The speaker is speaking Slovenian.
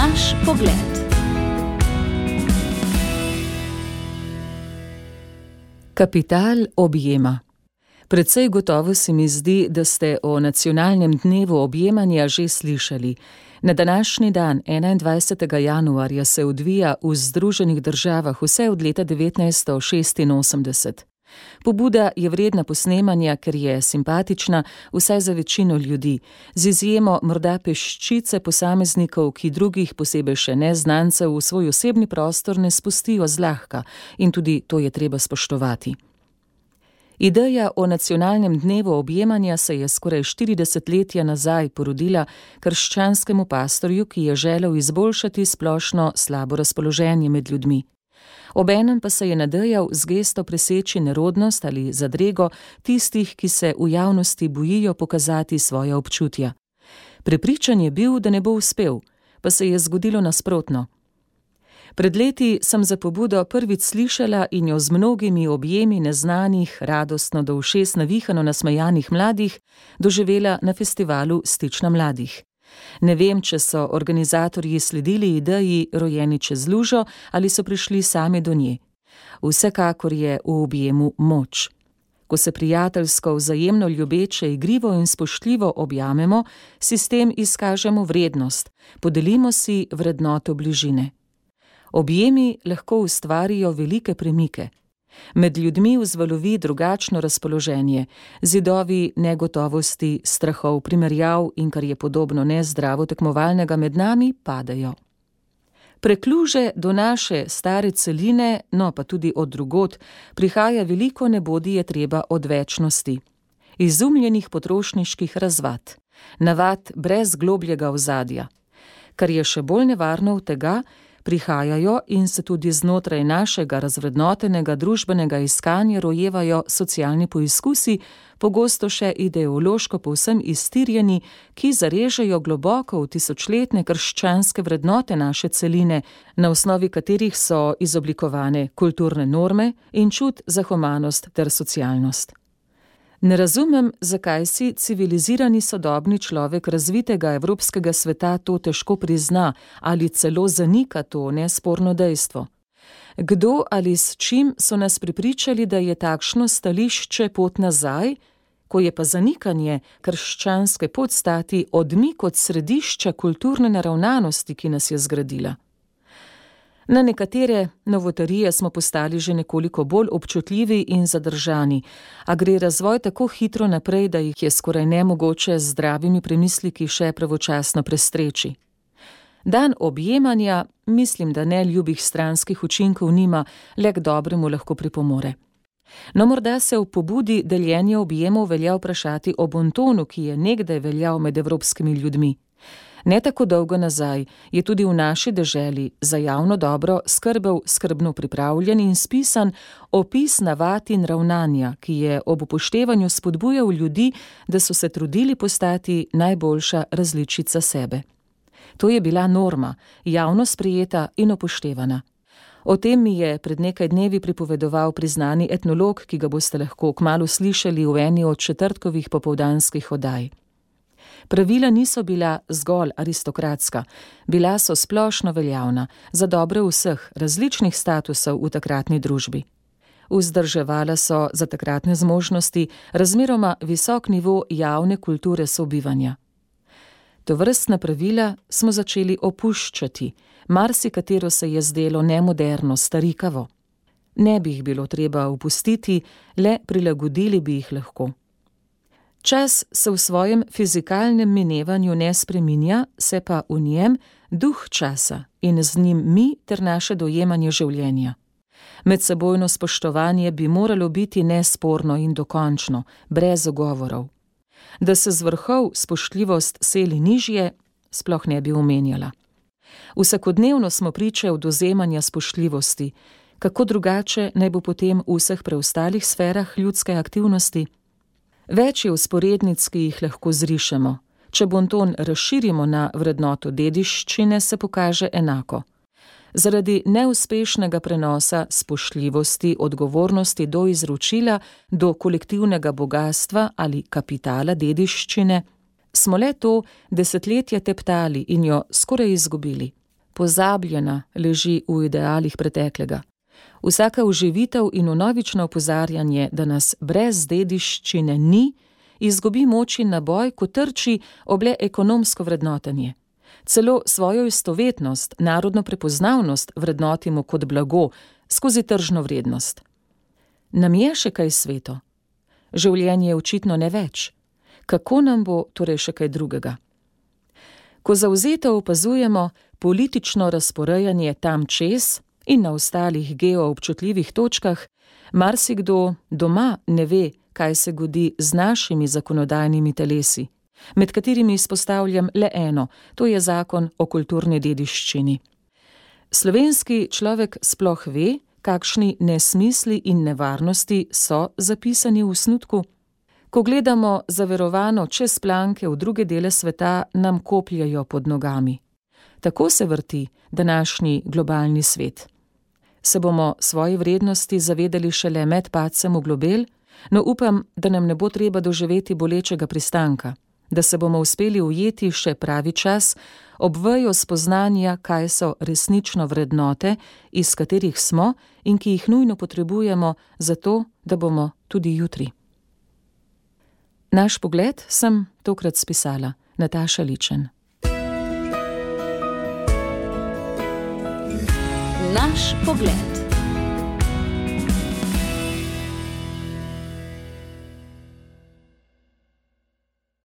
Naš pogled. Kapital objema. Precej gotovo se mi zdi, da ste o nacionalnem dnevu objemanja že slišali. Na današnji dan, 21. januarja, se odvija v Združenih državah vse od leta 1986. Pobuda je vredna posnemanja, ker je simpatična vsaj za večino ljudi, z izjemo morda peščice posameznikov, ki drugih, posebej še neznancev, v svoj osebni prostor ne spustijo zlahka, in tudi to je treba spoštovati. Ideja o nacionalnem dnevu objemanja se je skoraj 40 let nazaj porodila krščanskemu pastorju, ki je želel izboljšati splošno slabo razpoloženje med ljudmi. Obenem pa se je nadejal z gesto preseči nerodnost ali zadrego tistih, ki se v javnosti bojijo pokazati svoja občutja. Prepričan je bil, da ne bo uspel, pa se je zgodilo nasprotno. Pred leti sem za pobudo prvič slišala in jo z mnogimi objemi neznanih, radostno do ušes navihano nasmejanih mladih doživela na festivalu Stična mladih. Ne vem, če so organizatorji sledili ideji rojeni čez lužo ali so prišli sami do nje. Vsekakor je v objemu moč. Ko se prijateljsko, vzajemno ljubeče, igrivo in spoštljivo objamemo, si s tem izkažemo vrednost, podelimo si vrednoto bližine. Objemi lahko ustvarijo velike premike. Med ljudmi vzvalovi drugačno razpoloženje, zidovi negotovosti, strahov, primerjav in, kar je podobno nezdravo tekmovalnega med nami, padejo. Prekluže do naše stare celine, no pa tudi od drugod, prihaja veliko nebodi je treba od večnosti. Izumljenih potrošniških razvad, navad brez globljega ozadja. Kar je še bolj nevarno od tega, prihajajo in se tudi znotraj našega razvrednotenega družbenega iskanja rojevajo socialni poizkusi, pogosto še ideološko povsem iztirjeni, ki zarežejo globoko v tisočletne krščanske vrednote naše celine, na osnovi katerih so izoblikovane kulturne norme in čut za humanost ter socialnost. Ne razumem, zakaj si civilizirani sodobni človek razvitega evropskega sveta to težko prizna ali celo zanika to nesporno dejstvo. Kdo ali s čim so nas prepričali, da je takšno stališče pot nazaj, ko je pa zanikanje krščanske podstati odmik od središča kulturne naravnanosti, ki nas je zgradila? Na nekatere novotarije smo postali že nekoliko bolj občutljivi in zadržani, a gre razvoj tako hitro naprej, da jih je skoraj nemogoče z zdravimi premisliki še pravočasno prestreči. Dan objemanja, mislim, da neljubih stranskih učinkov nima, le k dobremu lahko pripomore. No, morda se v pobudi deljenja objemov velja vprašati o bontonu, ki je nekdaj veljal med evropskimi ljudmi. Ne tako dolgo nazaj je tudi v naši deželi za javno dobro skrbel skrbno pripravljen in spisan opis navad in ravnanja, ki je ob upoštevanju spodbujal ljudi, da so se trudili postati najboljša različica sebe. To je bila norma, javno sprejeta in upoštevana. O tem mi je pred nekaj dnevi pripovedoval priznani etnolog, ki ga boste lahko kmalu slišali v eni od četrtkovih popoldanskih oddaj. Pravila niso bila zgolj aristokratska, bila so splošno veljavna, za dobro vseh, različnih statusov v takratni družbi. Vzdrževala so za takratne zmožnosti razmeroma visok nivo javne kulture sobivanja. Tovrstna pravila smo začeli opuščati, marsikatero se je zdelo nemoderno, starikavo. Ne bi jih bilo treba opustiti, le prilagodili bi jih lahko. Čas se v svojem fizikalnem minevanju ne spreminja, se pa v njem duh časa in z njim mi ter naše dojemanje življenja. Medsebojno spoštovanje bi moralo biti nesporno in dokončno, brez ugovorov. Da se z vrhov spoštljivost seli nižje, sploh ne bi omenjala. Vsakodnevno smo priče odvzemanja spoštljivosti, kako drugače naj bo potem v vseh preostalih sferah ljudske aktivnosti. Več je vzporednic, ki jih lahko zrišemo. Če bonton razširimo na vrednoto dediščine, se pokaže enako. Zaradi neuspešnega prenosa spoštljivosti, odgovornosti do izročila, do kolektivnega bogastva ali kapitala dediščine, smo le to desetletja teptali in jo skoraj izgubili. pozabljena leži v idealih preteklega. Vsaka oživitev in vnovično opozarjanje, da nas brez dediščine ni, izgubi moč in naboj, ko trči oble ekonomsko vrednotenje. Celo svojo istovetnost, narodno prepoznavnost vrednotimo kot blago, skozi tržno vrednost. Nam je še kaj sveto? Življenje očitno ne več. Kako nam bo torej še kaj drugega? Ko zavzeto opazujemo politično razporejanje tam čez in na ostalih geoobčutljivih točkah, marsikdo doma ne ve, kaj se godi z našimi zakonodajnimi telesi, med katerimi izpostavljam le eno, to je zakon o kulturni dediščini. Slovenski človek sploh ve, kakšni nesmisli in nevarnosti so zapisani v osnutku? Ko gledamo zaverovano čez planke v druge dele sveta, nam kopljejo pod nogami. Tako se vrti današnji globalni svet. Se bomo svoje vrednosti zavedali šele med padcem v globel, no upam, da nam ne bo treba doživeti bolečega pristanka, da se bomo uspeli ujeti še pravi čas ob vejo spoznanja, kaj so resnično vrednote, iz katerih smo in ki jih nujno potrebujemo zato, da bomo tudi jutri. Naš pogled sem tokrat spisala Nataša Ličen. Naš pogled.